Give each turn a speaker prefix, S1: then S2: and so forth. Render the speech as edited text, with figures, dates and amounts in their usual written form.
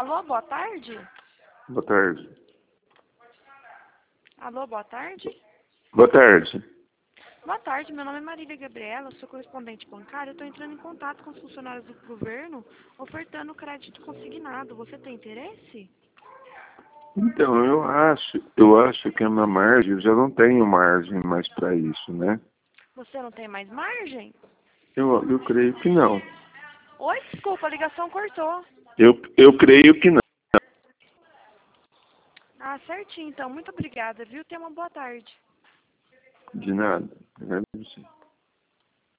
S1: Alô, boa tarde?
S2: Boa tarde.
S1: Alô, boa tarde?
S2: Boa tarde.
S1: Boa tarde, meu nome é Marília Gabriela, sou correspondente bancária. Eu estou entrando em contato com os funcionários do governo ofertando crédito consignado. Você tem interesse?
S2: Então, eu acho que a minha margem, eu já não tenho margem mais para isso, né?
S1: Você não tem mais margem?
S2: Eu creio que não.
S1: Oi, desculpa, a ligação cortou.
S2: Eu creio que não.
S1: Ah, certinho, então. Muito obrigada, viu? Tenha uma boa tarde.
S2: De nada. Agradeço.